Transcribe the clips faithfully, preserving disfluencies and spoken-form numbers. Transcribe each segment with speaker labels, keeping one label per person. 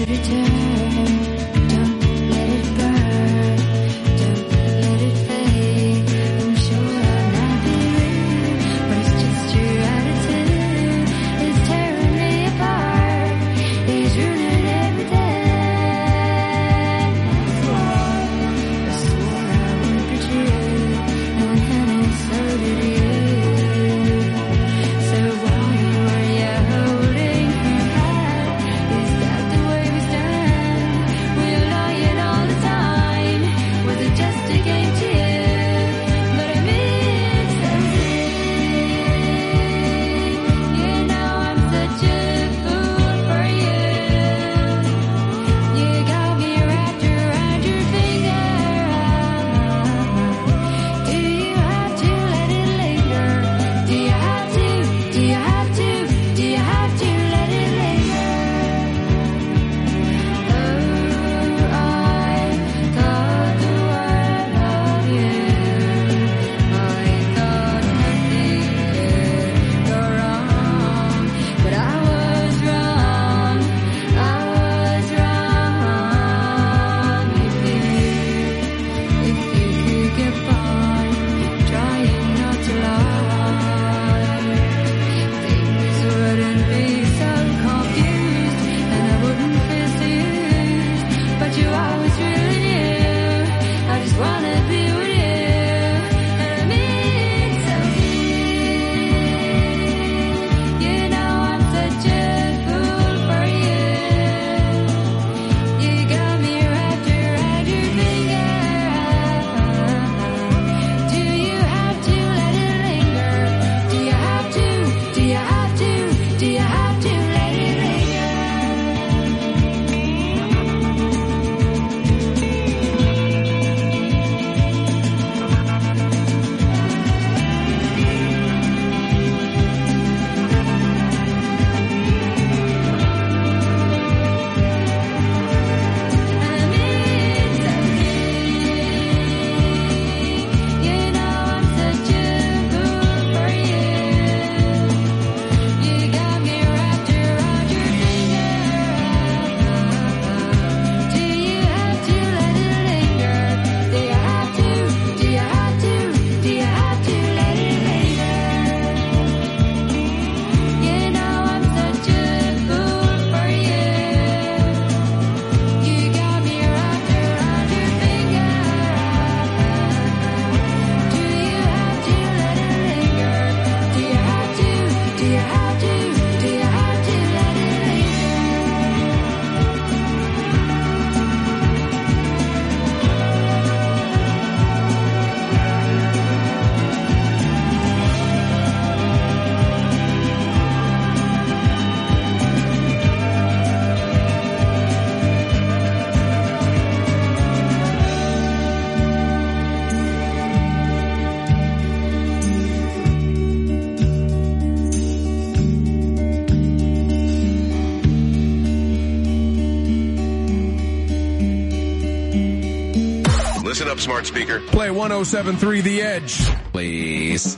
Speaker 1: Listen up, smart speaker.
Speaker 2: Play one oh seven point three The Edge, please.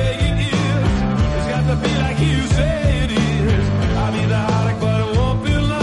Speaker 3: Like you say it is. I'll be the heartache, but it won't be long.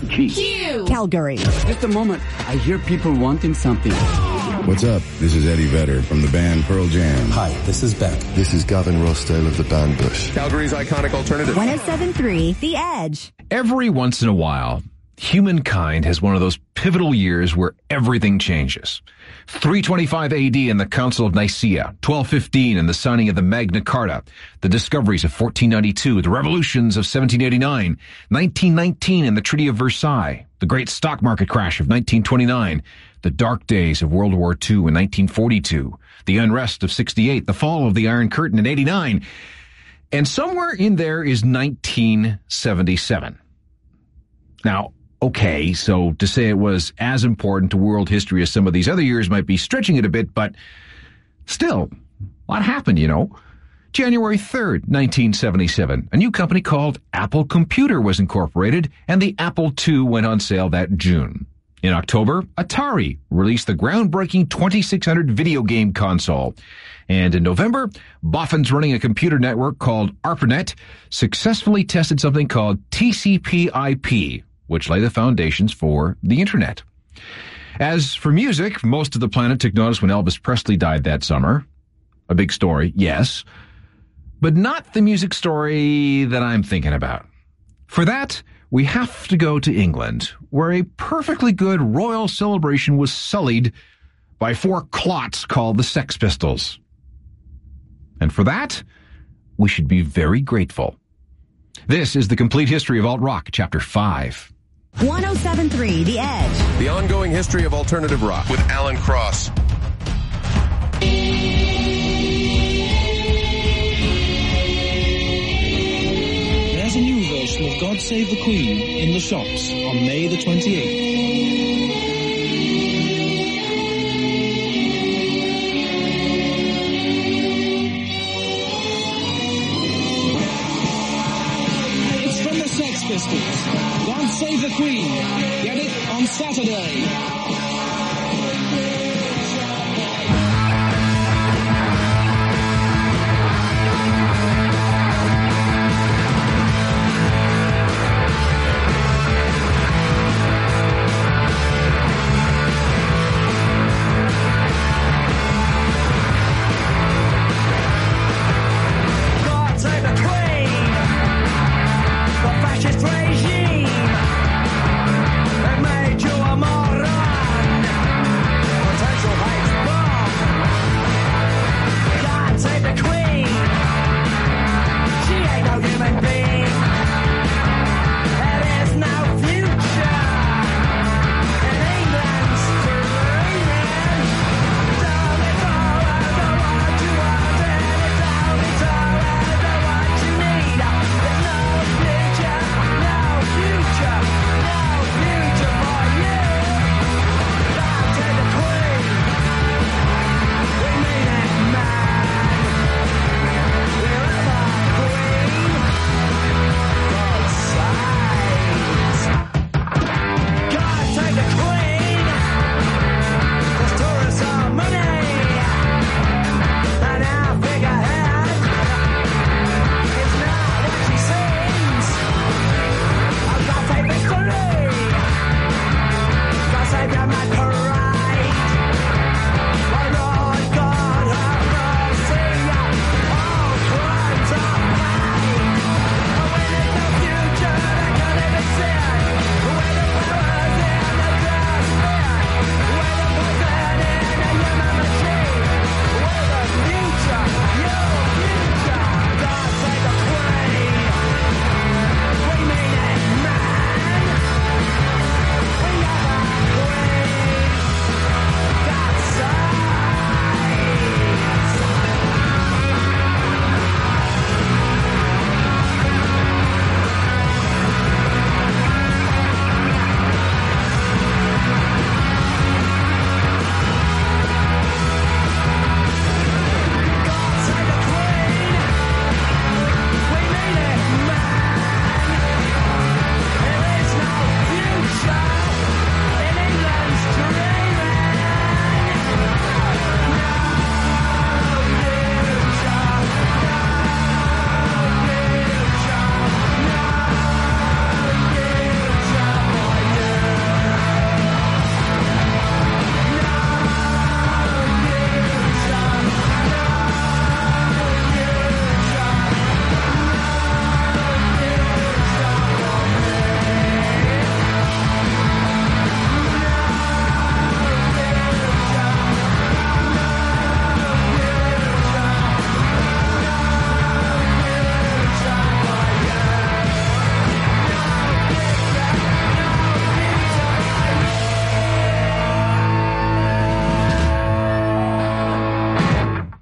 Speaker 3: G.
Speaker 4: Q.
Speaker 5: Calgary.
Speaker 3: Just a moment. I hear people wanting something.
Speaker 6: What's up? This is Eddie Vedder from the band Pearl Jam.
Speaker 7: Hi, this is Beck.
Speaker 8: This is Gavin Rossdale of the band Bush.
Speaker 1: Calgary's iconic alternative.
Speaker 5: one oh seven point three The Edge.
Speaker 2: Every once in a while, humankind has one of those pivotal years where everything changes. three twenty-five A D in the Council of Nicaea, twelve fifteen in the signing of the Magna Carta, the discoveries of fourteen ninety-two, the revolutions of seventeen eighty-nine, nineteen nineteen in the Treaty of Versailles, the great stock market crash of nineteen twenty-nine, the dark days of World War Two in nineteen forty-two, the unrest of sixty-eight, the fall of the Iron Curtain in eighty-nine, and somewhere in there is nineteen seventy-seven. Now, okay, so to say it was as important to world history as some of these other years might be stretching it a bit, but still, what happened, you know? January third, nineteen seventy-seven, a new company called Apple Computer was incorporated, and the Apple two went on sale that June. In October, Atari released the groundbreaking twenty-six hundred video game console. And in November, boffins running a computer network called ARPANET successfully tested something called T C P I P, which lay the foundations for the Internet. As for music, most of the planet took notice when Elvis Presley died that summer. A big story, yes, but not the music story that I'm thinking about. For that, we have to go to England, where a perfectly good royal celebration was sullied by four clots called the Sex Pistols. And for that, we should be very grateful. This is the Complete History of Alt-Rock, Chapter five.
Speaker 5: one oh seven point three The Edge.
Speaker 1: The ongoing history of alternative rock with Alan Cross.
Speaker 9: There's a new version of God Save the Queen in the shops on May the twenty-eighth. It's from the Sex Pistols. God Save the Queen. Get it on Saturday.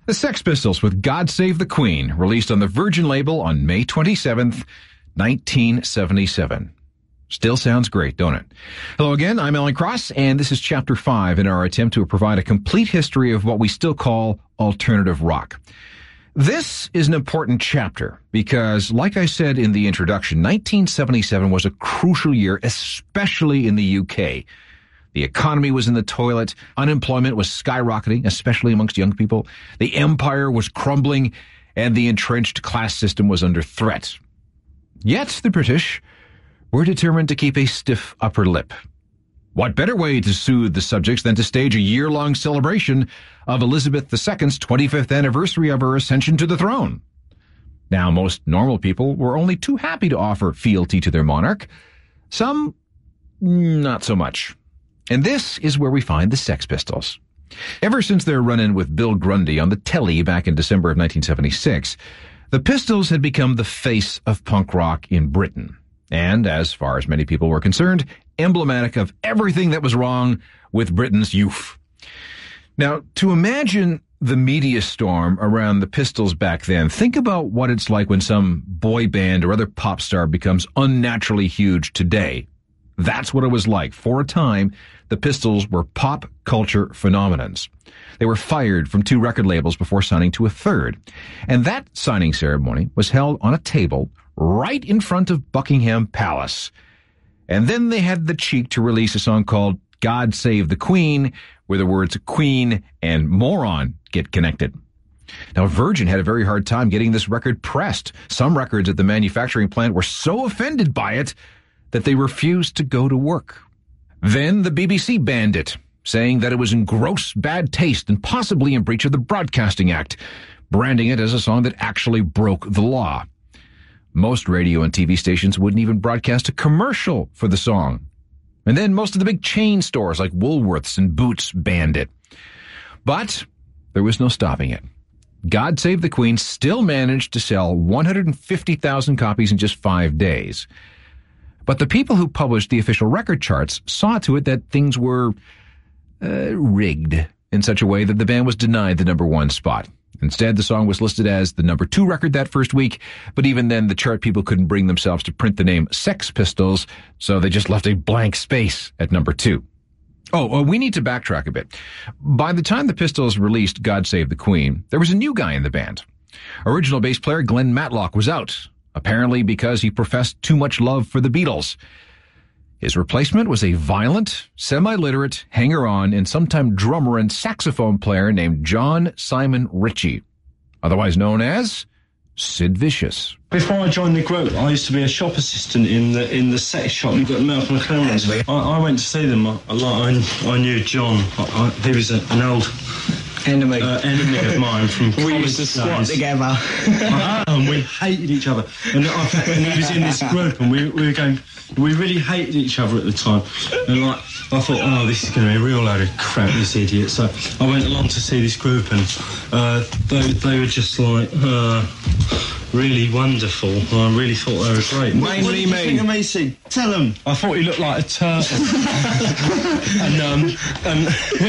Speaker 2: The Sex Pistols with God Save the Queen, released on the Virgin label on May twenty-seventh, nineteen seventy-seven. Still sounds great, don't it? Hello again, I'm Alan Cross, and this is Chapter five in our attempt to provide a complete history of what we still call alternative rock. This is an important chapter because, like I said in the introduction, nineteen seventy-seven was a crucial year, especially in the U K. The economy was in the toilet, unemployment was skyrocketing, especially amongst young people, the empire was crumbling, and the entrenched class system was under threat. Yet the British were determined to keep a stiff upper lip. What better way to soothe the subjects than to stage a year-long celebration of Elizabeth the Second's twenty-fifth anniversary of her ascension to the throne? Now, most normal people were only too happy to offer fealty to their monarch. Some, not so much. And this is where we find the Sex Pistols. Ever since their run-in with Bill Grundy on the telly back in December of nineteen seventy-six, the Pistols had become the face of punk rock in Britain. And, as far as many people were concerned, emblematic of everything that was wrong with Britain's youth. Now, to imagine the media storm around the Pistols back then, think about what it's like when some boy band or other pop star becomes unnaturally huge today. That's what it was like. For a time, the Pistols were pop culture phenomenons. They were fired from two record labels before signing to a third. And that signing ceremony was held on a table right in front of Buckingham Palace. And then they had the cheek to release a song called God Save the Queen, where the words Queen and moron get connected. Now, Virgin had a very hard time getting this record pressed. Some records at the manufacturing plant were so offended by it that they refused to go to work. Then the B B C banned it, saying that it was in gross bad taste and possibly in breach of the Broadcasting Act, branding it as a song that actually broke the law. Most radio and T V stations wouldn't even broadcast a commercial for the song. And then most of the big chain stores like Woolworths and Boots banned it. But there was no stopping it. God Save the Queen still managed to sell one hundred fifty thousand copies in just five days. But the people who published the official record charts saw to it that things were uh, rigged in such a way that the band was denied the number one spot. Instead, the song was listed as the number two record that first week, but even then the chart people couldn't bring themselves to print the name Sex Pistols, so they just left a blank space at number two. Oh, uh, we need to backtrack a bit. By the time the Pistols released God Save the Queen, there was a new guy in the band. Original bass player Glenn Matlock was out, apparently because he professed too much love for the Beatles. His replacement was a violent, semi-literate, hanger-on, and sometime drummer and saxophone player named John Simon Ritchie, otherwise known as Sid Vicious.
Speaker 4: Before I joined the group, I used to be a shop assistant in the in the sex shop at Malcolm McLaren's. I, I went to see them. I, I, I knew John. I, I, he was a, an old
Speaker 3: enemy
Speaker 4: uh, enemy of mine from college.
Speaker 3: We used to squat
Speaker 4: days.
Speaker 3: together.
Speaker 4: uh, and we hated each other. And, I, and he was in this group, and we, we were going... We really hated each other at the time. And like, I thought, oh, this is going to be a real load of crap, this idiot. So I went along to see this group, and uh, they, they were just like, uh, really wonderful. I really thought they were great.
Speaker 3: Mainly
Speaker 4: what did you
Speaker 3: me.
Speaker 4: think of me, Sid? Tell them. I thought he looked like a turtle. and, um, and,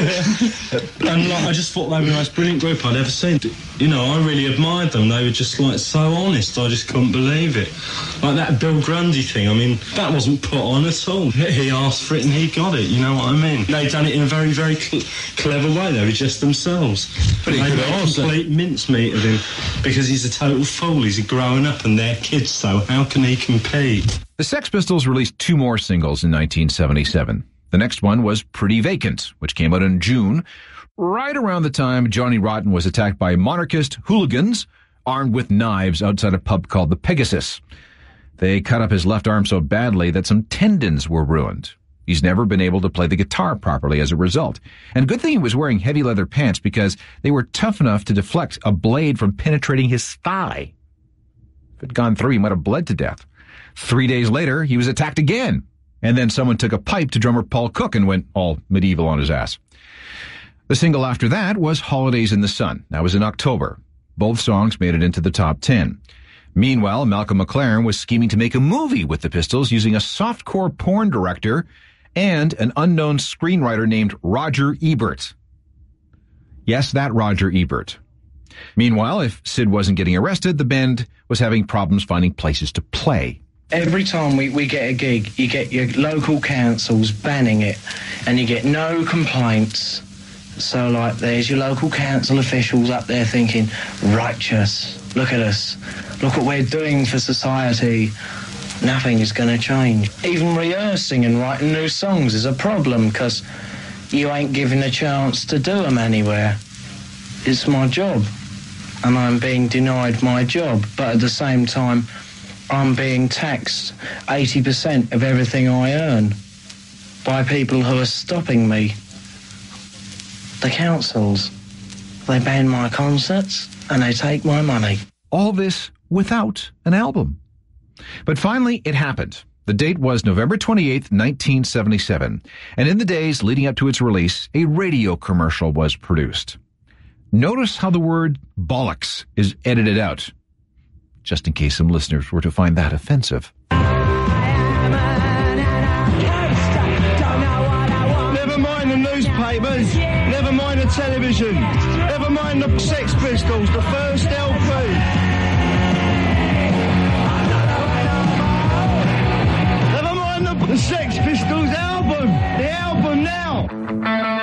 Speaker 4: and like, I just thought they were the most brilliant group I'd ever seen. You know, I really admired them. They were just, like, so honest. I just couldn't believe it. Like that Bill Grundy thing, I mean, that wasn't put on at all. He asked for it and he got it, you know what I mean? They'd done it in a very, very cl- clever way. They were just themselves. But they made a complete mincemeat of him because he's a total fool. He's a growing up and they're kids, so how can he compete?
Speaker 2: The Sex Pistols released two more singles in nineteen seventy-seven. The next one was Pretty Vacant, which came out in June, right around the time Johnny Rotten was attacked by monarchist hooligans armed with knives outside a pub called the Pegasus. They cut up his left arm so badly that some tendons were ruined. He's never been able to play the guitar properly as a result. And good thing he was wearing heavy leather pants because they were tough enough to deflect a blade from penetrating his thigh. If it had gone through, he might have bled to death. Three days later, he was attacked again. And then someone took a pipe to drummer Paul Cook and went all medieval on his ass. The single after that was Holidays in the Sun. That was in October. Both songs made it into the top ten. Meanwhile, Malcolm McLaren was scheming to make a movie with the Pistols using a softcore porn director and an unknown screenwriter named Roger Ebert. Yes, that Roger Ebert. Meanwhile, if Sid wasn't getting arrested, the band was having problems finding places to play.
Speaker 7: Every time we, we get a gig, you get your local councils banning it, and you get no complaints. So, like, there's your local council officials up there thinking, righteous, look at us, look what we're doing for society. Nothing is going to change. Even rehearsing and writing new songs is a problem, because you ain't given a chance to do them anywhere. It's my job, and I'm being denied my job, but at the same time, I'm being taxed eighty percent of everything I earn by people who are stopping me. The councils, they ban my concerts and they take my money.
Speaker 2: All this without an album. But finally, it happened. The date was November twenty-eighth, nineteen seventy-seven, and in the days leading up to its release, a radio commercial was produced. Notice how the word bollocks is edited out, just in case some listeners were to find that offensive.
Speaker 10: Never mind the newspapers, never mind the television, never mind the Sex Pistols, the first L P. Never mind the, the Sex Pistols album, the album now.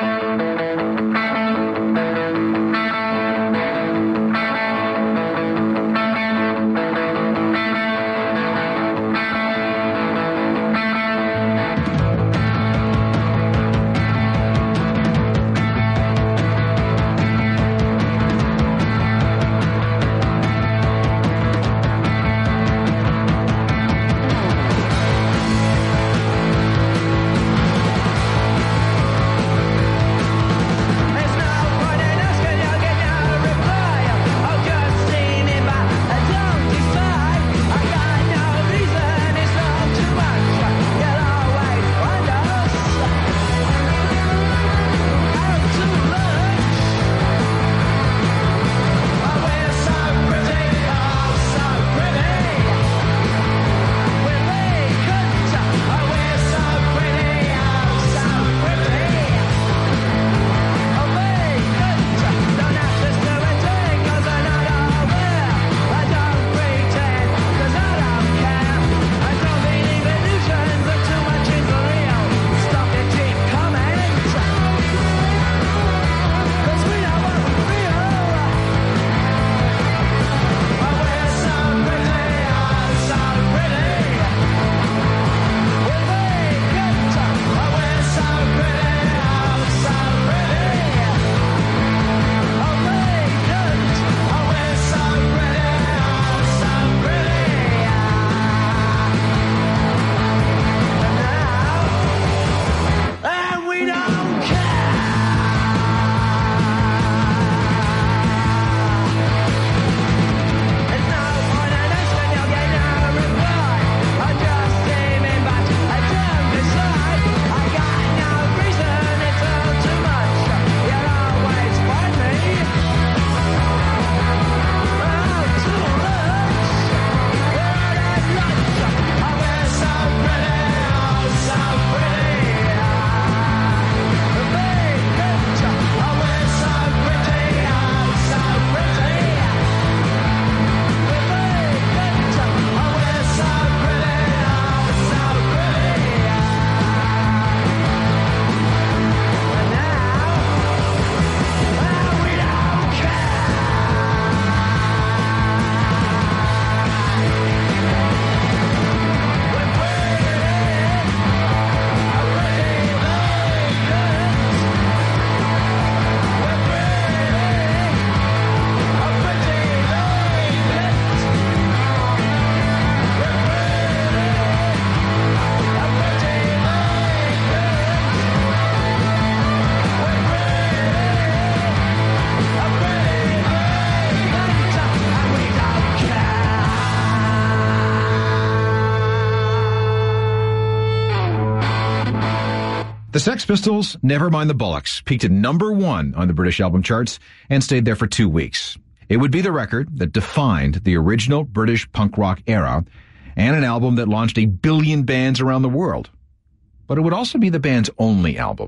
Speaker 2: The Sex Pistols' Never Mind the Bollocks peaked at number one on the British album charts and stayed there for two weeks. It would be the record that defined the original British punk rock era and an album that launched a billion bands around the world. But it would also be the band's only album.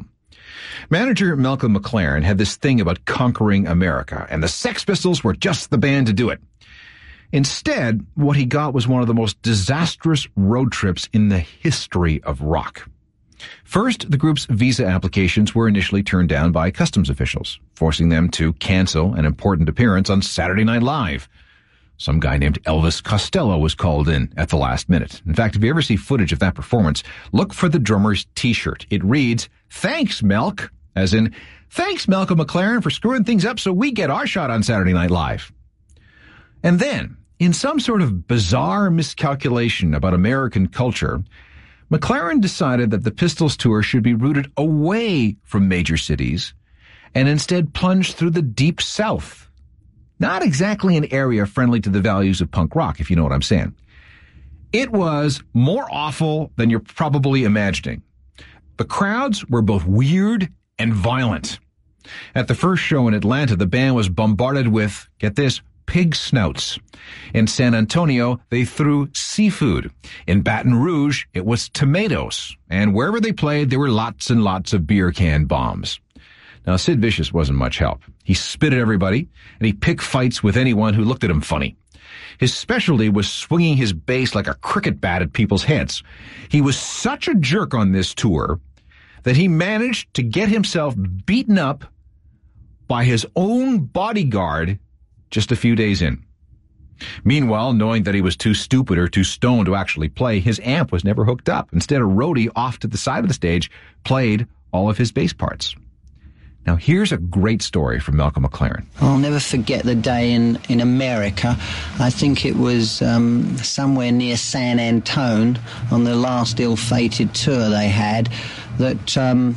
Speaker 2: Manager Malcolm McLaren had this thing about conquering America, and the Sex Pistols were just the band to do it. Instead, what he got was one of the most disastrous road trips in the history of rock. First, the group's visa applications were initially turned down by customs officials, forcing them to cancel an important appearance on Saturday Night Live. Some guy named Elvis Costello was called in at the last minute. In fact, if you ever see footage of that performance, look for the drummer's t-shirt. It reads, "Thanks, Melk," as in, "Thanks, Malcolm McLaren, for screwing things up so we get our shot on Saturday Night Live." And then, in some sort of bizarre miscalculation about American culture, McLaren decided that the Pistols tour should be routed away from major cities and instead plunged through the deep South. Not exactly an area friendly to the values of punk rock, if you know what I'm saying. It was more awful than you're probably imagining. The crowds were both weird and violent. At the first show in Atlanta, the band was bombarded with, get this, pig snouts. In San Antonio, they threw seafood. In Baton Rouge, it was tomatoes. And wherever they played, there were lots and lots of beer can bombs. Now, Sid Vicious wasn't much help. He spit at everybody, and he picked fights with anyone who looked at him funny. His specialty was swinging his bass like a cricket bat at people's heads. He was such a jerk on this tour that he managed to get himself beaten up by his own bodyguard just a few days in. Meanwhile, knowing that he was too stupid or too stoned to actually play, his amp was never hooked up. Instead, a roadie off to the side of the stage played all of his bass parts. Now, here's a great story from Malcolm McLaren.
Speaker 11: I'll never forget the day in, in America. I think it was um, somewhere near San Antone on the last ill-fated tour they had that um,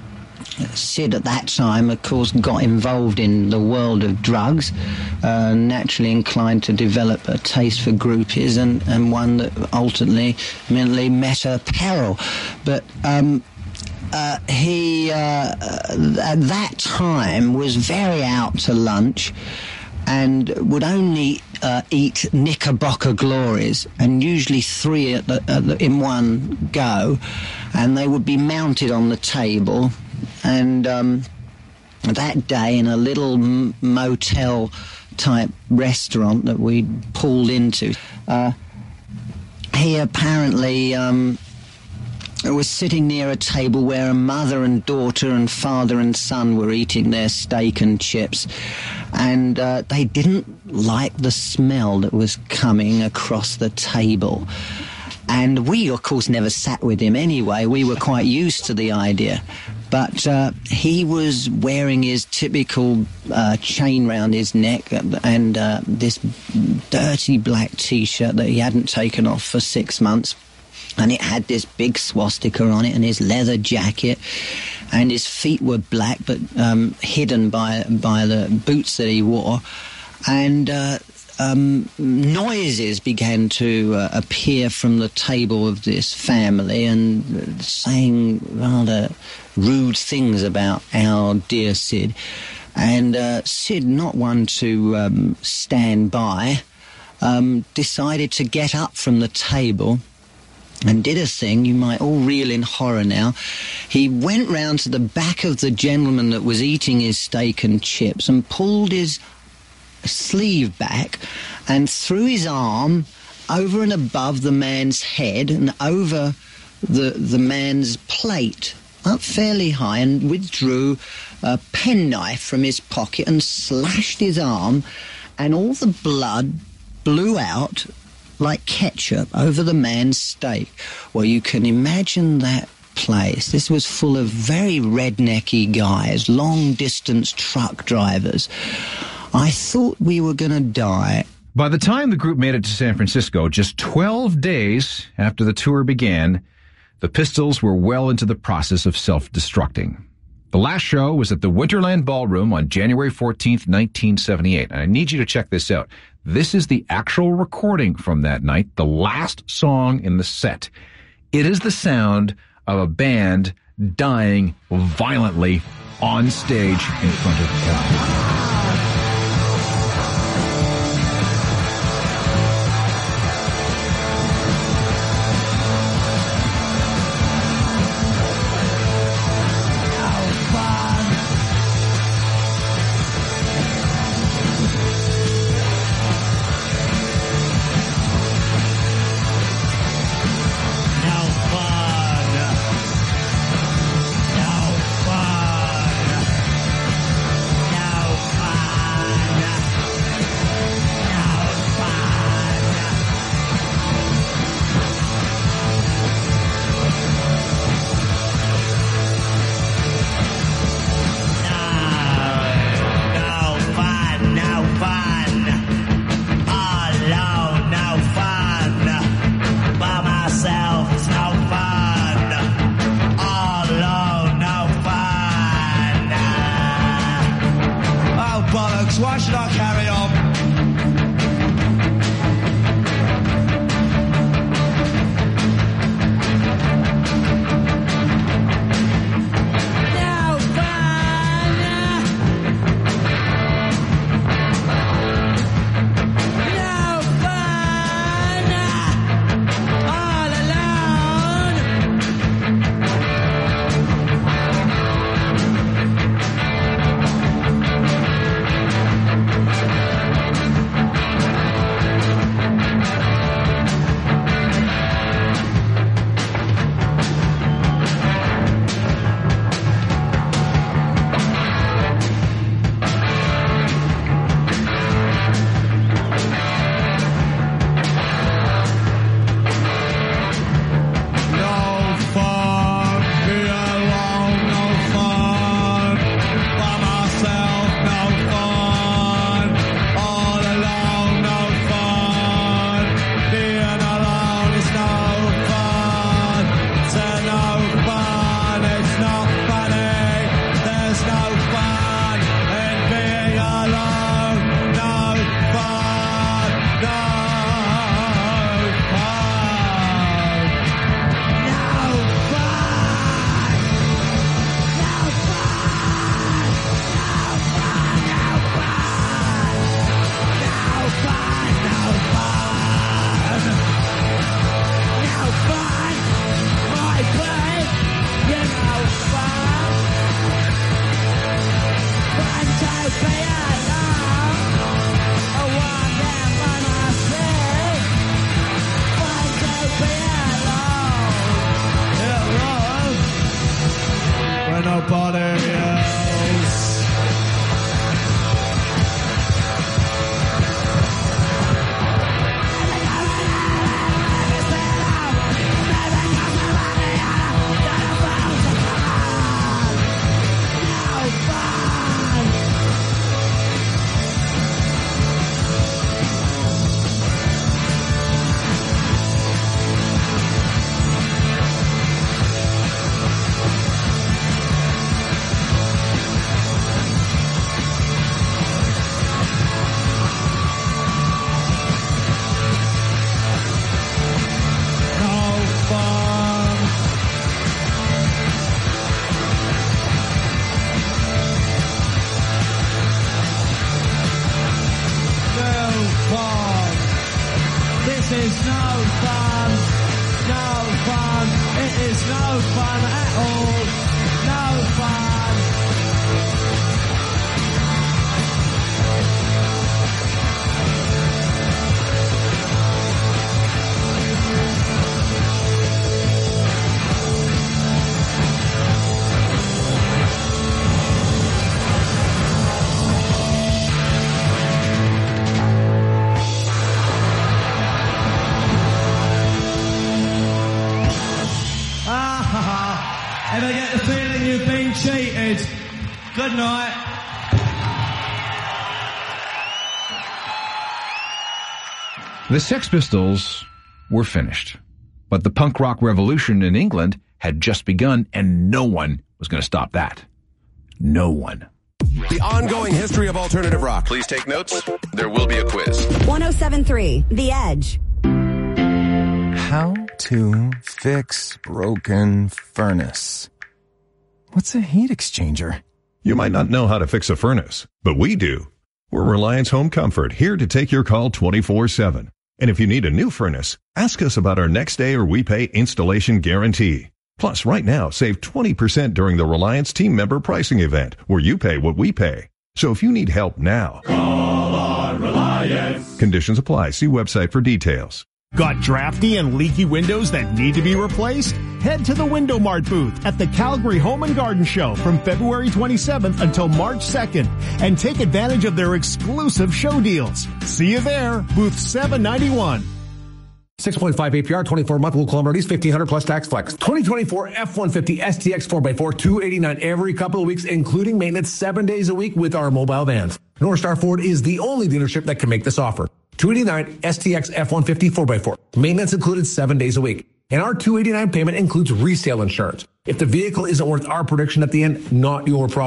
Speaker 11: Sid at that time, of course, got involved in the world of drugs, uh, naturally inclined to develop a taste for groupies, and, and one that ultimately, ultimately met her peril. But um, uh, he, uh, at that time, was very out to lunch and would only uh, eat Knickerbocker Glories, and usually three at the, at the, in one go, and they would be mounted on the table. And um, that day, in a little m- motel-type restaurant that we pulled into, uh, he apparently um, was sitting near a table where a mother and daughter and father and son were eating their steak and chips, and uh, they didn't like the smell that was coming across the table. And we, of course, never sat with him anyway. We were quite used to the idea. But uh, he was wearing his typical uh, chain round his neck and uh, this dirty black T-shirt that he hadn't taken off for six months. And it had this big swastika on it, and his leather jacket. And his feet were black, but um, hidden by, by the boots that he wore. And Uh, Um, noises began to uh, appear from the table of this family, and uh, saying rather rude things about our dear Sid. And uh, Sid, not one to um, stand by, um, decided to get up from the table and did a thing. You might all reel in horror now. He went round to the back of the gentleman that was eating his steak and chips and pulled his sleeve back and threw his arm over and above the man's head and over the the man's plate up fairly high, and withdrew a penknife from his pocket and slashed his arm, and all the blood blew out like ketchup over the man's steak. Well, you can imagine that place. This was full of very rednecky guys, long-distance truck drivers. I thought we were going to die.
Speaker 2: By the time the group made it to San Francisco, just twelve days after the tour began, the Pistols were well into the process of self-destructing. The last show was at the Winterland Ballroom on January fourteenth, nineteen seventy-eight. And I need you to check this out. This is the actual recording from that night, the last song in the set. It is the sound of a band dying violently on stage in front of the crowd.
Speaker 10: should I carry on? Ever get the feeling you've been cheated? Good night.
Speaker 2: The Sex Pistols were finished, but the punk rock revolution in England had just begun, and no one was going to stop that. No one.
Speaker 1: The ongoing history of alternative rock. Please take notes. There will be a quiz.
Speaker 5: one oh seven point three The Edge.
Speaker 12: How to fix broken furnace. What's a heat exchanger?
Speaker 13: You might not know how to fix a furnace, but we do. We're Reliance Home Comfort, here to take your call twenty-four seven. And if you need a new furnace, ask us about our next day or we pay installation guarantee. Plus, right now, save twenty percent during the Reliance team member pricing event, where you pay what we pay. So if you need help now,
Speaker 10: call on Reliance.
Speaker 13: Conditions apply. See website for details.
Speaker 14: Got drafty and leaky windows that need to be replaced? Head to the Window Mart booth at the Calgary Home and Garden Show from February twenty-seventh until March second and take advantage of their exclusive show deals. See you there, booth seven ninety-one.
Speaker 15: six point five A P R, twenty-four month, low kilometers, fifteen hundred plus tax flex. twenty twenty-four F one fifty S T X four by four, two eighty-nine every couple of weeks, including maintenance seven days a week with our mobile vans. North Star Ford is the only dealership that can make this offer. two eighty-nine S T X F one fifty four by four. Maintenance included seven days a week. And our two eighty-nine payment includes resale insurance. If the vehicle isn't worth our prediction at the end, not your problem.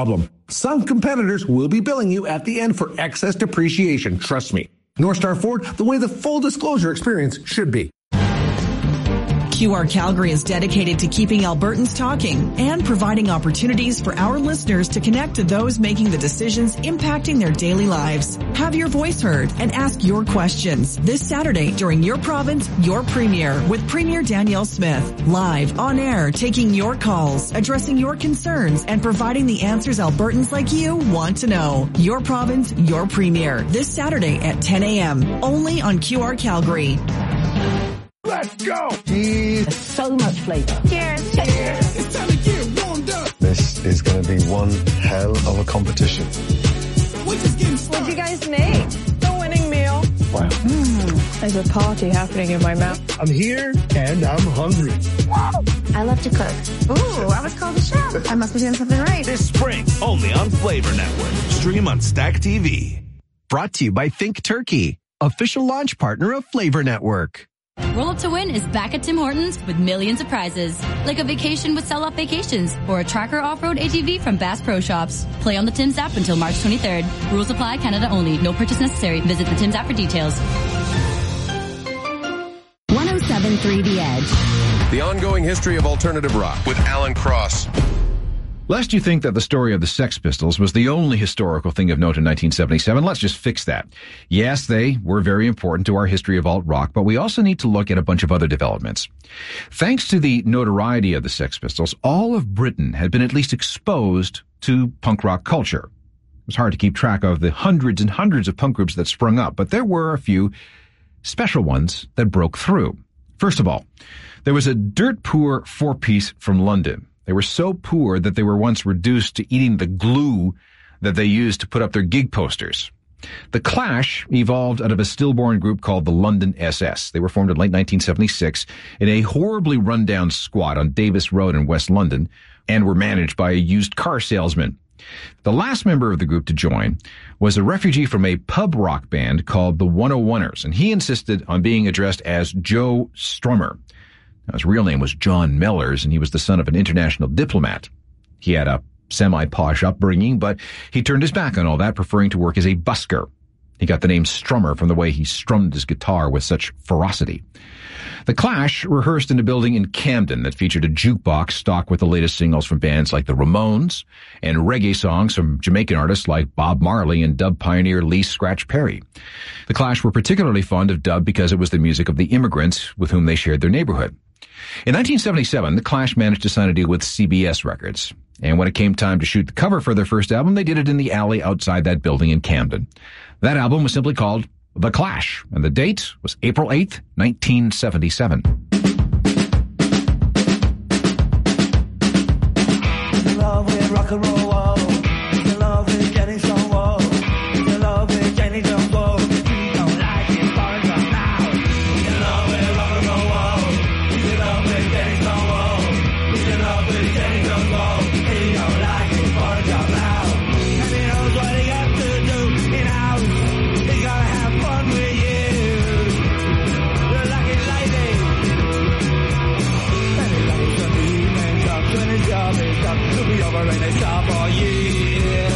Speaker 15: Some competitors will be billing you at the end for excess depreciation. Trust me. North Star Ford, the way the full disclosure experience should be.
Speaker 16: Q R Calgary is dedicated to keeping Albertans talking and providing opportunities for our listeners to connect to those making the decisions impacting their daily lives. Have your voice heard and ask your questions this Saturday during Your Province, Your Premier with Premier Danielle Smith. Live, on air, taking your calls, addressing your concerns, and providing the answers Albertans like you want to know. Your Province, Your Premier this Saturday at ten a.m. only on Q R Calgary.
Speaker 10: Let's go!
Speaker 17: Cheers. So much flavor.
Speaker 10: Cheers. Cheers. It's time to get warmed up.
Speaker 8: This is going to be one hell of a competition.
Speaker 18: What'd you guys make? The winning meal.
Speaker 8: Wow.
Speaker 18: Mm, there's a party happening in my mouth.
Speaker 10: I'm here and I'm hungry.
Speaker 19: I love to cook. Ooh, I was called a chef. I must be doing something right.
Speaker 20: This spring, only on Flavor Network. Stream on Stack T V.
Speaker 21: Brought to you by Think Turkey, official launch partner of Flavor Network.
Speaker 22: Roll Up to Win is back at Tim Hortons with millions of prizes, like a vacation with Sell Off Vacations or a Tracker Off-Road A T V from Bass Pro Shops. Play on the Tim's app until March twenty-third. Rules apply, Canada only. No purchase necessary. Visit the Tim's app for details.
Speaker 5: one oh seven point three The Edge.
Speaker 1: The ongoing history of alternative rock with Alan Cross.
Speaker 2: Lest you think that the story of the Sex Pistols was the only historical thing of note in nineteen seventy-seven, let's just fix that. Yes, they were very important to our history of alt-rock, but we also need to look at a bunch of other developments. Thanks to the notoriety of the Sex Pistols, all of Britain had been at least exposed to punk rock culture. It was hard to keep track of the hundreds and hundreds of punk groups that sprung up, but there were a few special ones that broke through. First of all, there was a dirt-poor four-piece from London. They were so poor that they were once reduced to eating the glue that they used to put up their gig posters. The Clash evolved out of a stillborn group called the London S S. They were formed in late nineteen seventy-six in a horribly run-down squat on Davis Road in West London and were managed by a used car salesman. The last member of the group to join was a refugee from a pub rock band called the one oh oneers, and he insisted on being addressed as Joe Strummer. Now, his real name was John Mellors, and he was the son of an international diplomat. He had a semi-posh upbringing, but he turned his back on all that, preferring to work as a busker. He got the name Strummer from the way he strummed his guitar with such ferocity. The Clash rehearsed in a building in Camden that featured a jukebox stocked with the latest singles from bands like the Ramones and reggae songs from Jamaican artists like Bob Marley and dub pioneer Lee Scratch Perry. The Clash were particularly fond of dub because it was the music of the immigrants with whom they shared their neighborhood. In nineteen seventy-seven, The Clash managed to sign a deal with C B S Records, and when it came time to shoot the cover for their first album, they did it in the alley outside that building in Camden. That album was simply called The Clash, and the date was April eighth, nineteen seventy-seven.
Speaker 10: Love with rock and roll, whoa. You love with getting so whoa. You love with getting so whoa. You don't like it, but it's up now. You love with rock and roll, whoa. You love with getting so whoa. You love with getting so whoa. You don't like it, but it's up now. And he knows what he has to do. You know, he's gonna have fun with you. You're lucky lady. And he's always gonna be man jobs when his job is done. He'll be over in a shop all year.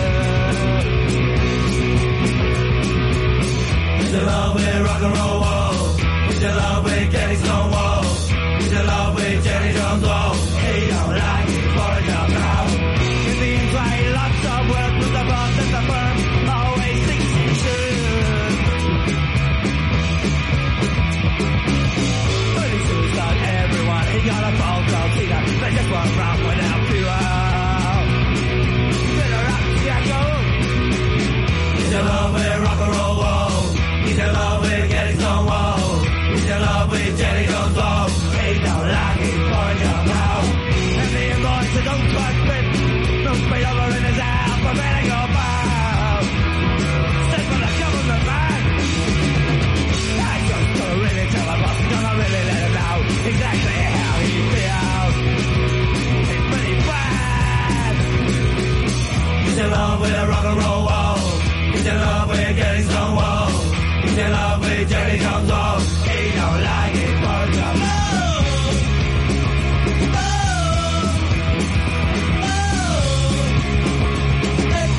Speaker 10: Is your love with rock and roll, whoa? Is your love with getting snow, whoa? Is your love with Jenny Jones, whoa? He don't like it for a job now. In the inside, lots of work with the boss at the firm. Always thinks he should. But he suits out everyone. He got a phone call, see that. They just walk around without you out. Better rock, yeah, go. Is your love with rock and roll, whoa? Is your love with getting snow, whoa? Is your love with Jenny Jones, whoa? He don't like it for a job now. And the invoice that don't trust it. Don't pay over in his alphabetical bow. Send for the government back. I just gonna really tell the boss, gonna really let him know exactly how he feels. It's pretty bad. Is your love with a rock and roll, whoa? Is your love with getting snow, whoa? Is your love with Jenny Jones, whoa? He don't like it for a job. No!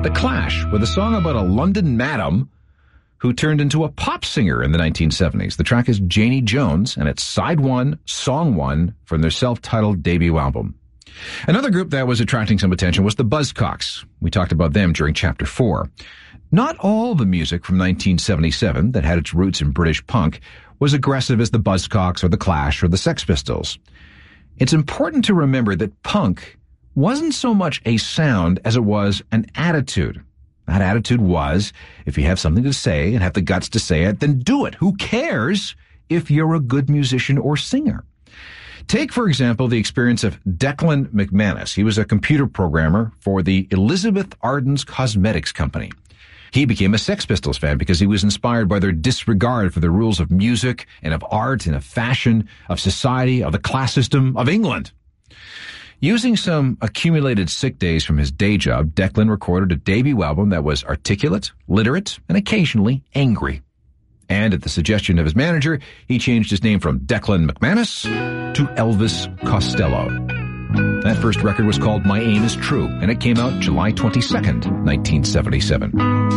Speaker 2: The Clash, with a song about a London madam who turned into a pop singer in the nineteen seventies. The track is Janie Jones, and it's side one, song one from their self-titled debut album. Another group that was attracting some attention was the Buzzcocks. We talked about them during Chapter four. Not all the music from nineteen seventy-seven that had its roots in British punk was aggressive as the Buzzcocks or the Clash or the Sex Pistols. It's important to remember that punk wasn't so much a sound as it was an attitude. That attitude was, if you have something to say and have the guts to say it, then do it. Who cares if you're a good musician or singer? Take, for example, the experience of Declan McManus. He was a computer programmer for the Elizabeth Arden's Cosmetics Company. He became a Sex Pistols fan because he was inspired by their disregard for the rules of music and of art and of fashion, of society, of the class system, of England. Using some accumulated sick days from his day job, Declan recorded a debut album that was articulate, literate, and occasionally angry. And at the suggestion of his manager, he changed his name from Declan McManus to Elvis Costello. That first record was called My Aim Is True, and it came out July twenty-second, nineteen seventy-seven.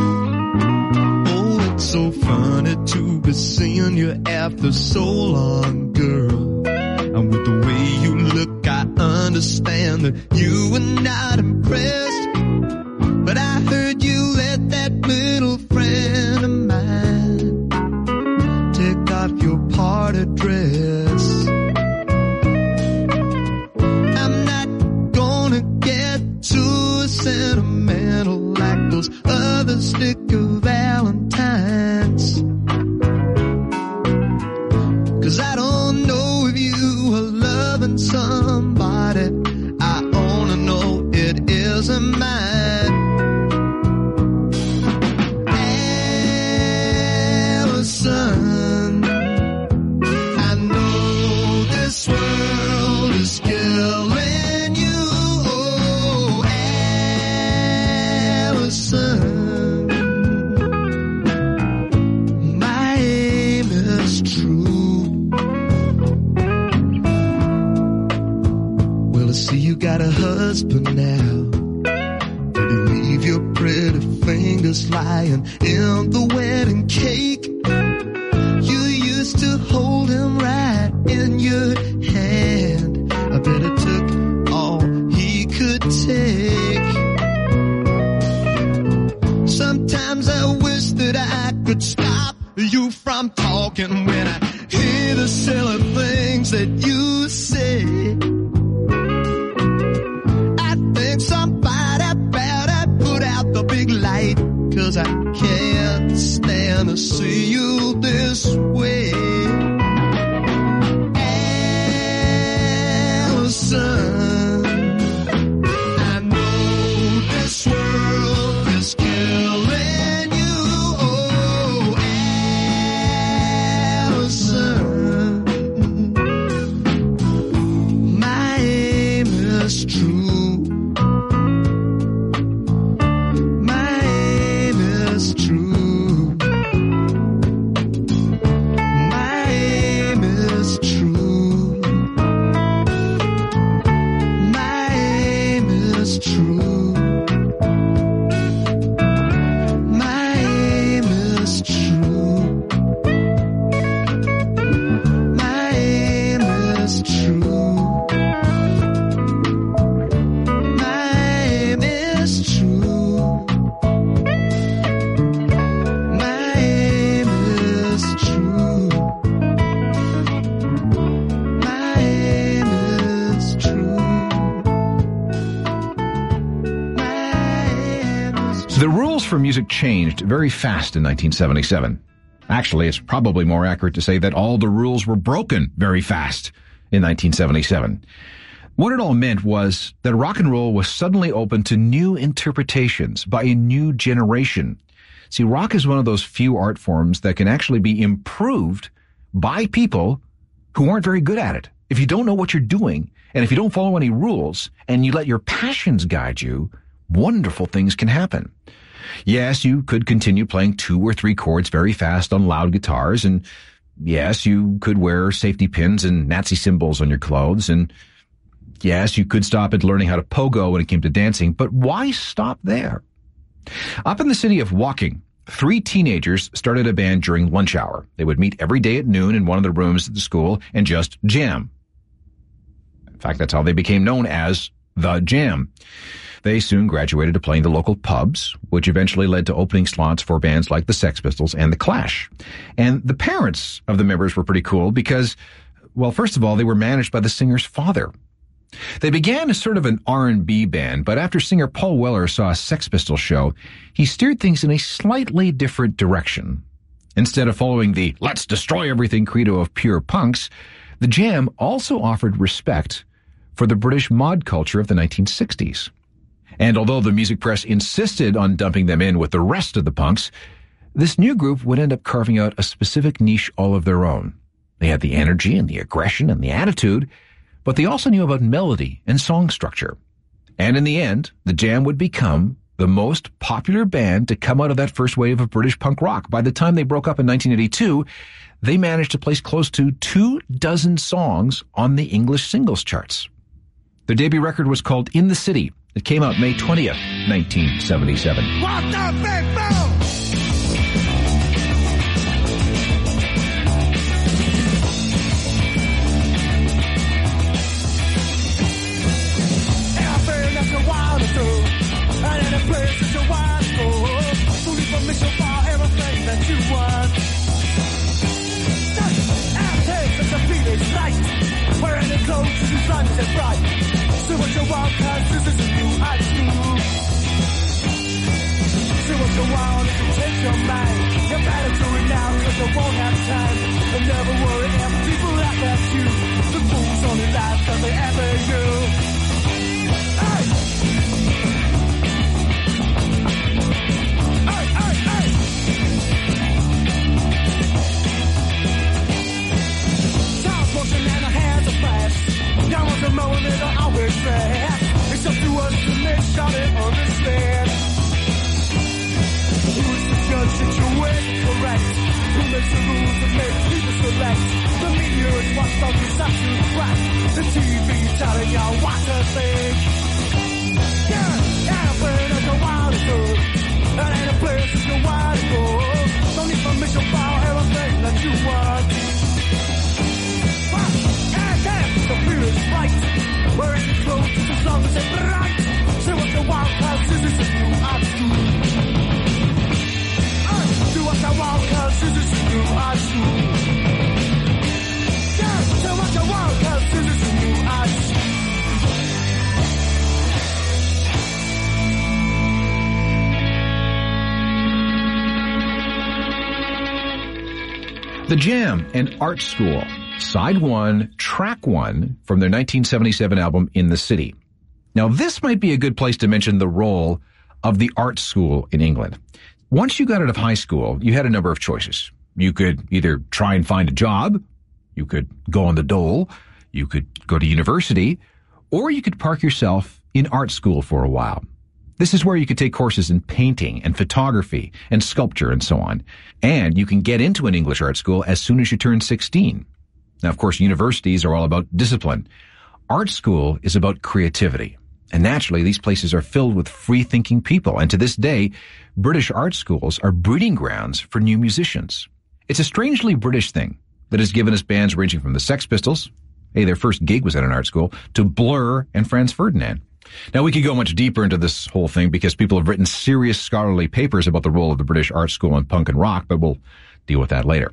Speaker 10: Oh, it's so funny to be seeing you after so long, girl. And with the way you look, I understand that you were not impressed. But I heard you let that little friend of mine take off your party dress. I'm not gonna get too sentimental like those other sticker Valentines. Cause I don't know if you are loving somebody. I only know it isn't mine. Allison, I know this world is killing you. Oh, Allison, my aim is true. Well, I see you got a husband now. Did you leave your pretty fingers lying in the wedding cake? You used to hold him right in your hand. I bet it took all he could take. Sometimes I wish that I could stop you from talking when I hear the silly things that you say. I think somebody better put out the big light, cause I can't stand to see you this way. Allison, I know this world is killing you. Oh, Allison, my aim is true. My aim is true. My aim is true. My aim is true. My aim is true. My aim is true. My aim is true. My aim is true. My aim is true.
Speaker 2: The rules for music changed very fast in nineteen seventy-seven. Actually, it's probably more accurate to say that all the rules were broken very fast in nineteen seventy-seven. What it all meant was that rock and roll was suddenly open to new interpretations by a new generation. See, rock is one of those few art forms that can actually be improved by people who aren't very good at it. If you don't know what you're doing, and if you don't follow any rules, and you let your passions guide you, wonderful things can happen. Yes, you could continue playing two or three chords very fast on loud guitars, and yes, you could wear safety pins and Nazi symbols on your clothes, and yes, you could stop at learning how to pogo when it came to dancing, but why stop there? Up in the city of Woking, three teenagers started a band during lunch hour. They would meet every day at noon in one of the rooms at the school and just jam. In fact, that's how they became known as The Jam. They soon graduated to playing the local pubs, which eventually led to opening slots for bands like the Sex Pistols and the Clash. And the parents of the members were pretty cool because, well, first of all, they were managed by the singer's father. They began as sort of an R and B band, but after singer Paul Weller saw a Sex Pistols show, he steered things in a slightly different direction. Instead of following the let's destroy everything credo of pure punks, the Jam also offered respect for the British mod culture of the nineteen sixties. And although the music press insisted on dumping them in with the rest of the punks, this new group would end up carving out a specific niche all of their own. They had the energy and the aggression and the attitude, but they also knew about melody and song structure. And in the end, the Jam would become the most popular band to come out of that first wave of British punk rock. By the time they broke up in nineteen eighty-two, they managed to place close to two dozen songs on the English singles charts. Their debut record was called In the City. It came out May twentieth, nineteen seventy-seven.
Speaker 10: What the big bell? Everything that you want to do, and any place that you want to go, fully permission for everything that you want. And take that the beat is right, wearing the clothes to the sun is bright. See what you want, cause this is a new attitude. See what you want, if you change your mind, you better do it now, cause you won't have time. And never worry if people laugh at you. The fools only laugh cause they ever you. Hey! Hey, hey, hey! Time's motion and the hands are fast. Y'all want to know that I always fast. It's up to us to make sure they understand. Who's the judge that you're with? Correct. Who makes the rules that make people select? The media is what's on the sexual crack. The T V telling y'all what to think. Yeah, everything is a wild food. And any place is a wild go. Don't need permission for everything that you want. The beat is right. Wearing the clothes just as long as it's bright. Say what the wild cause this is a new attitude. Uh, do what the wild cause this is a new attitude. Yeah, say what the wild cause this is a new attitude.
Speaker 2: The Jam and Art School. Side one, track one from their nineteen seventy-seven album In the City. Now, this might be a good place to mention the role of the art school in England. Once you got out of high school, you had a number of choices. You could either try and find a job, you could go on the dole, you could go to university, or you could park yourself in art school for a while. This is where you could take courses in painting and photography and sculpture and so on. And you can get into an English art school as soon as you turn sixteen. Now, of course, universities are all about discipline. Art school is about creativity. And naturally, these places are filled with free-thinking people. And to this day, British art schools are breeding grounds for new musicians. It's a strangely British thing that has given us bands ranging from the Sex Pistols, hey, their first gig was at an art school, to Blur and Franz Ferdinand. Now, we could go much deeper into this whole thing because people have written serious scholarly papers about the role of the British art school in punk and rock, but we'll deal with that later.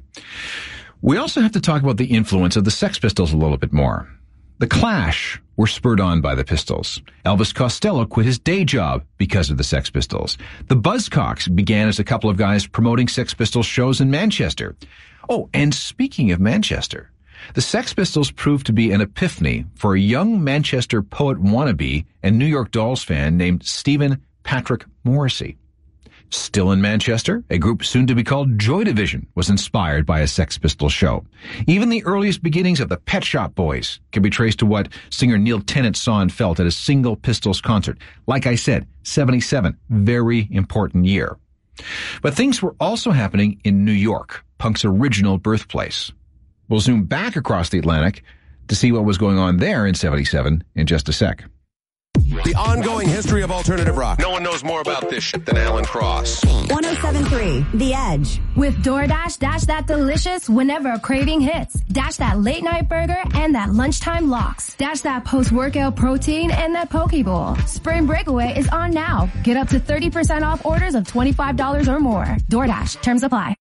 Speaker 2: We also have to talk about the influence of the Sex Pistols a little bit more. The Clash were spurred on by the Pistols. Elvis Costello quit his day job because of the Sex Pistols. The Buzzcocks began as a couple of guys promoting Sex Pistols shows in Manchester. Oh, and speaking of Manchester, the Sex Pistols proved to be an epiphany for a young Manchester poet wannabe and New York Dolls fan named Stephen Patrick Morrissey. Still in Manchester, a group soon to be called Joy Division was inspired by a Sex Pistols show. Even the earliest beginnings of the Pet Shop Boys can be traced to what singer Neil Tennant saw and felt at a single Pistols concert. Like I said, seventy-seven, very important year. But things were also happening in New York, punk's original birthplace. We'll zoom back across the Atlantic to see what was going on there in seventy-seven in just a sec.
Speaker 1: The ongoing history of alternative rock. No one knows more about this shit than Alan Cross.
Speaker 5: one oh seven point three The Edge.
Speaker 6: With DoorDash, dash that delicious whenever a craving hits. Dash that late night burger and that lunchtime locks. Dash that post-workout protein and that poke bowl. Spring Breakaway is on now. Get up to thirty percent off orders of twenty-five dollars or more. DoorDash. Terms apply.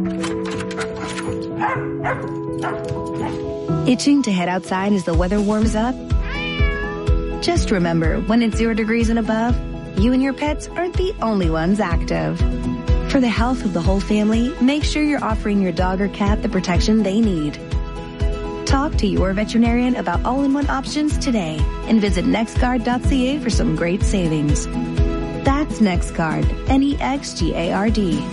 Speaker 19: Itching to head outside as the weather warms up? Just remember, when it's zero degrees and above, you and your pets aren't the only ones active. For the health of the whole family, make sure you're offering your dog or cat the protection they need. Talk to your veterinarian about all-in-one options today and visit nextguard dot c a for some great savings. That's NextGuard, N E X G A R D.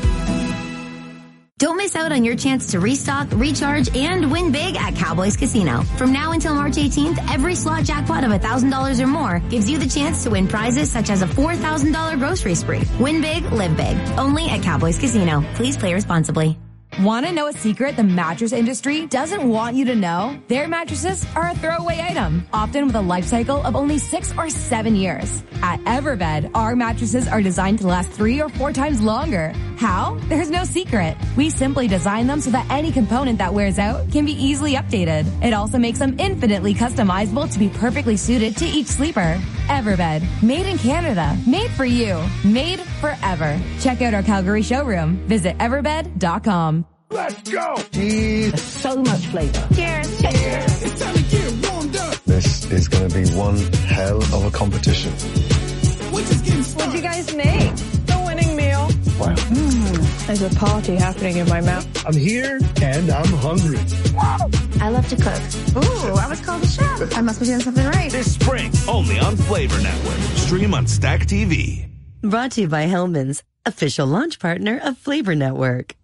Speaker 5: Don't miss out on your chance to restock, recharge, and win big at Cowboys Casino. From now until March eighteenth, every slot jackpot of one thousand dollars or more gives you the chance to win prizes such as a four thousand dollars grocery spree. Win big, live big. Only at Cowboys Casino. Please play responsibly.
Speaker 6: Want to know a secret the mattress industry doesn't want you to know? Their mattresses are a throwaway item, often with a life cycle of only six or seven years. At Everbed, our mattresses are designed to last three or four times longer. How? There's no secret. We simply design them so that any component that wears out can be easily updated. It also makes them infinitely customizable to be perfectly suited to each sleeper. Everbed, made in Canada, made for you, made forever. Check out our Calgary showroom. Visit everbed dot com.
Speaker 10: Let's go!
Speaker 17: Jeez, so much flavor.
Speaker 19: Cheers. Cheers.
Speaker 10: It's time to get warmed up.
Speaker 8: This is going to be one hell of a competition.
Speaker 18: What'd you guys make? The winning meal.
Speaker 8: Wow.
Speaker 18: Mm, there's a party happening in my mouth.
Speaker 14: I'm here and I'm hungry.
Speaker 19: I love to cook. Ooh, I was called a chef. I must be doing something right.
Speaker 20: This spring, only on Flavor Network. Stream on Stack T V.
Speaker 9: Brought to you by Hellman's, official launch partner of Flavor Network.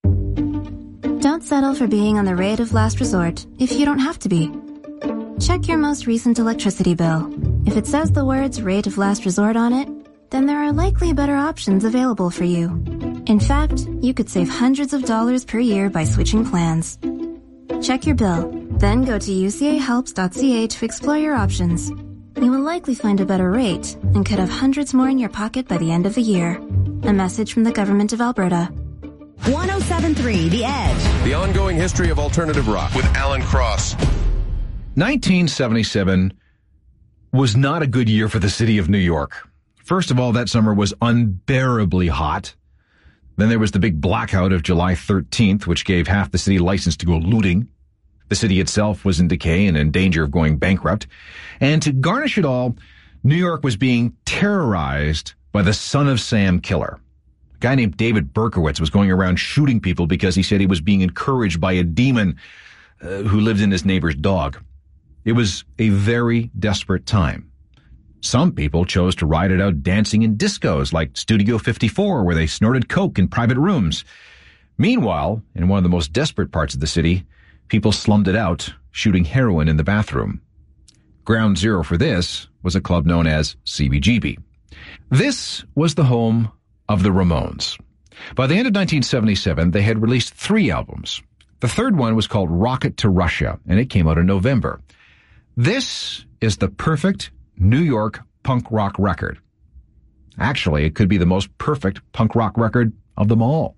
Speaker 19: Don't settle for being on the rate of last resort if you don't have to be. Check your most recent electricity bill. If it says the words rate of last resort on it, then there are likely better options available for you. In fact, you could save hundreds of dollars per year by switching plans. Check your bill, then go to u c a helps dot c a to explore your options. You will likely find a better rate and could have hundreds more in your pocket by the end of the year. A message from the Government of Alberta.
Speaker 5: one oh seven point three The Edge.
Speaker 1: The ongoing history of alternative rock with Alan Cross.
Speaker 2: nineteen seventy-seven was not a good year for the city of New York. First of all, that summer was unbearably hot. Then there was the big blackout of July thirteenth, which gave half the city license to go looting. The city itself was in decay and in danger of going bankrupt. And to garnish it all, New York was being terrorized by the Son of Sam killer. A guy named David Berkowitz was going around shooting people because he said he was being encouraged by a demon uh, who lived in his neighbor's dog. It was a very desperate time. Some people chose to ride it out dancing in discos like Studio fifty-four, where they snorted coke in private rooms. Meanwhile, in one of the most desperate parts of the city, people slummed it out, shooting heroin in the bathroom. Ground zero for this was a club known as C B G B. This was the home of the Ramones. By the end of nineteen seventy-seven, they had released three albums. The third one was called Rocket to Russia, and it came out in November. This is the perfect New York punk rock record. Actually, it could be the most perfect punk rock record of them all.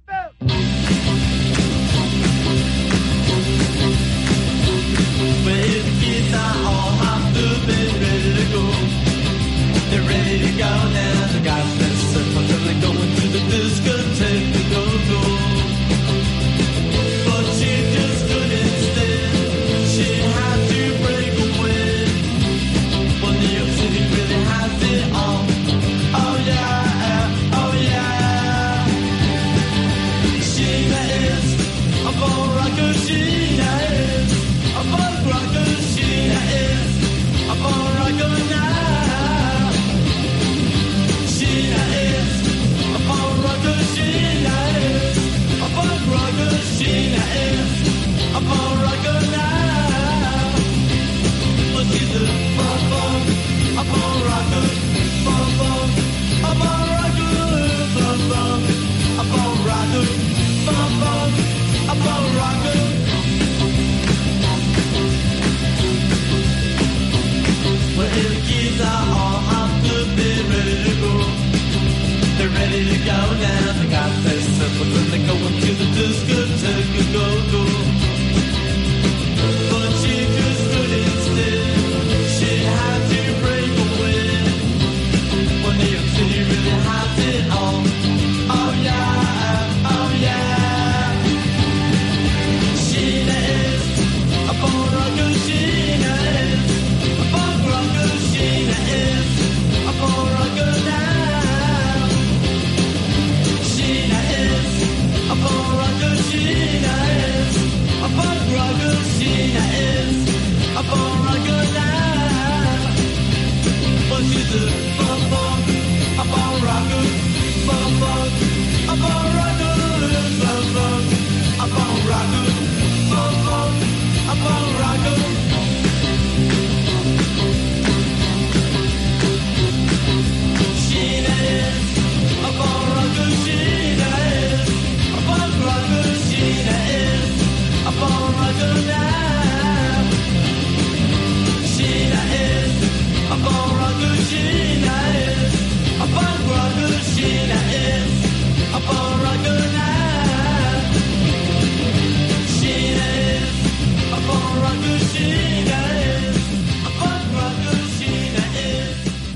Speaker 10: They're ready to go now. The guys that surf until they're going to the discotheque to go to. But she just couldn't stand. She had to break away. But New York City really has it all. Oh yeah, oh yeah. She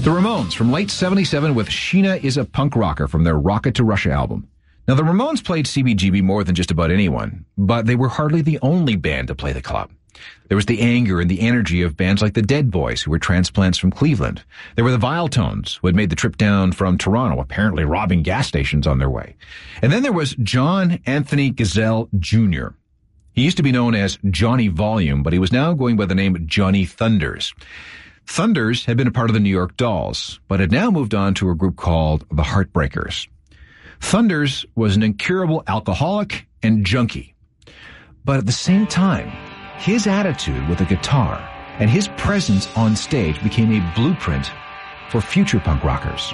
Speaker 2: The Ramones from late seventy-seven with Sheena is a Punk Rocker from their Rocket to Russia album. Now, the Ramones played C B G B more than just about anyone, but they were hardly the only band to play the club. There was the anger and the energy of bands like the Dead Boys, who were transplants from Cleveland. There were the Viletones, who had made the trip down from Toronto, apparently robbing gas stations on their way. And then there was John Anthony Gazelle Junior He used to be known as Johnny Volume, but he was now going by the name Johnny Thunders. Thunders had been a part of the New York Dolls, but had now moved on to a group called the Heartbreakers. Thunders was an incurable alcoholic and junkie. But at the same time, his attitude with a guitar and his presence on stage became a blueprint for future punk rockers.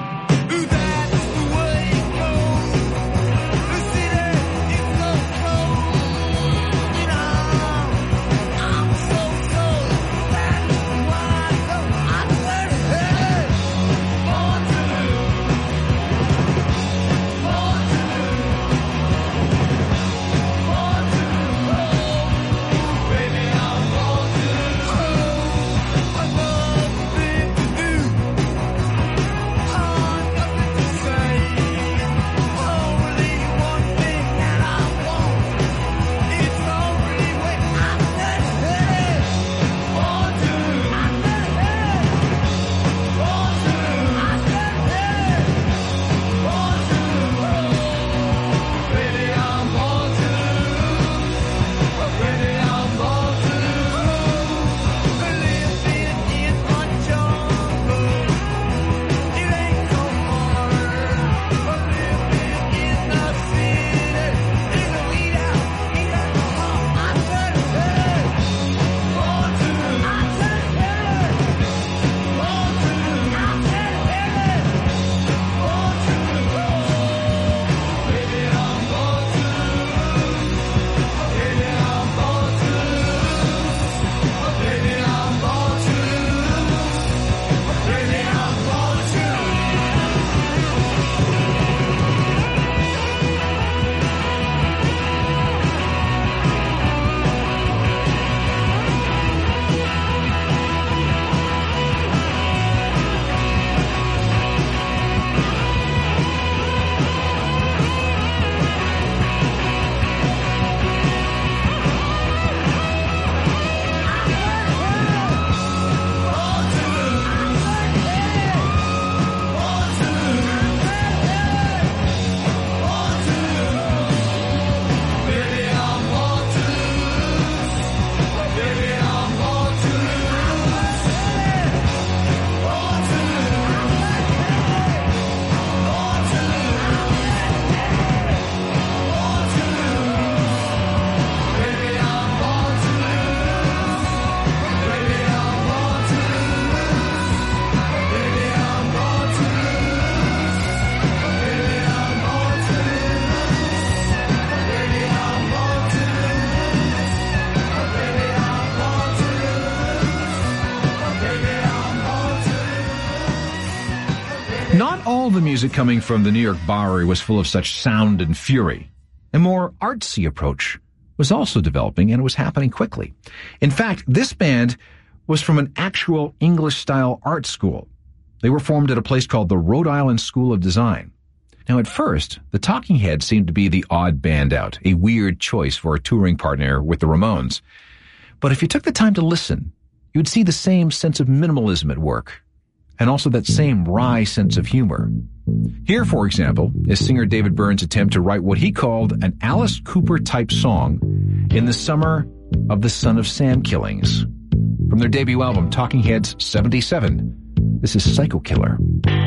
Speaker 2: Not all the music coming from the New York Bowery was full of such sound and fury. A more artsy approach was also developing, and it was happening quickly. In fact, this band was from an actual English-style art school. They were formed at a place called the Rhode Island School of Design. Now, at first, the Talking Heads seemed to be the odd band out, a weird choice for a touring partner with the Ramones. But if you took the time to listen, you'd see the same sense of minimalism at work, and also that same wry sense of humor. Here, for example, is singer David Byrne's attempt to write what he called an Alice Cooper-type song in the summer of the Son of Sam killings. From their debut album, Talking Heads seventy-seven, this is Psycho Killer.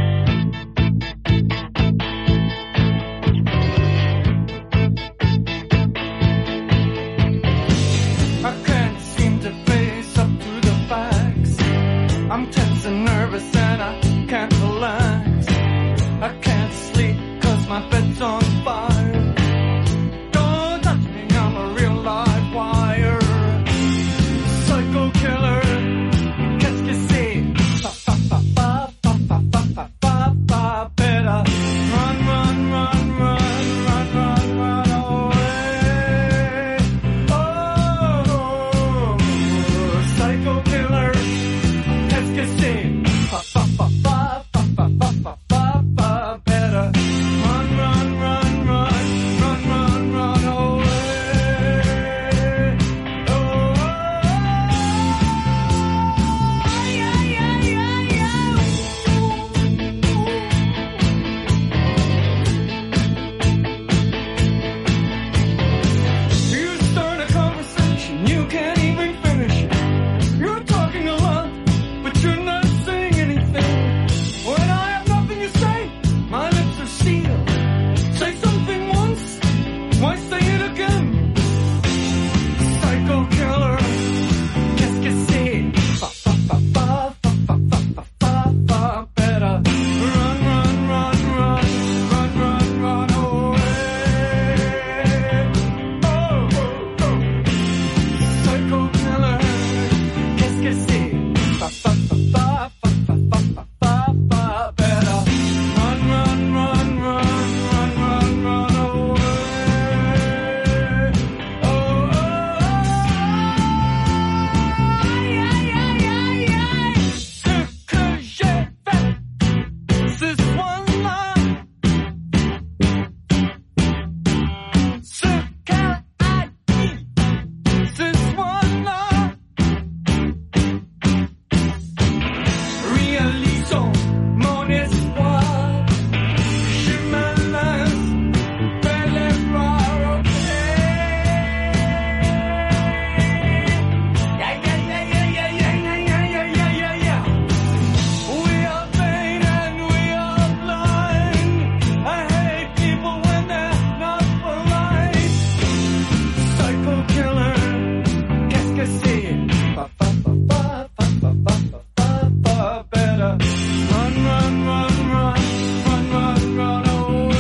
Speaker 10: My bed's on fire. Don't touch me, I'm a real live wire. Psycho killer, qu'est-ce que c'est? Fa fa fa fa fa fa fa fa fa fa. Better run, run, run, run, run, run, run away. Oh, psycho killer, qu'est-ce que c'est? Fa fa fa. better run, run, run, run, run, run, run away.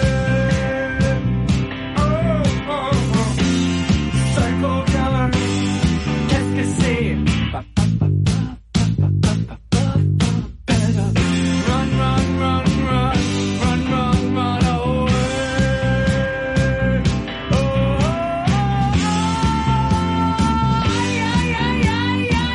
Speaker 10: Oh, oh, oh. Psycho killer, qu'est-ce que c'est? Better run, run, run, run, run, run, run away. Oh, oh, yeah, yeah, yeah, yeah.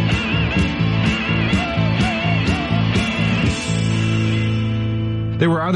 Speaker 2: There were other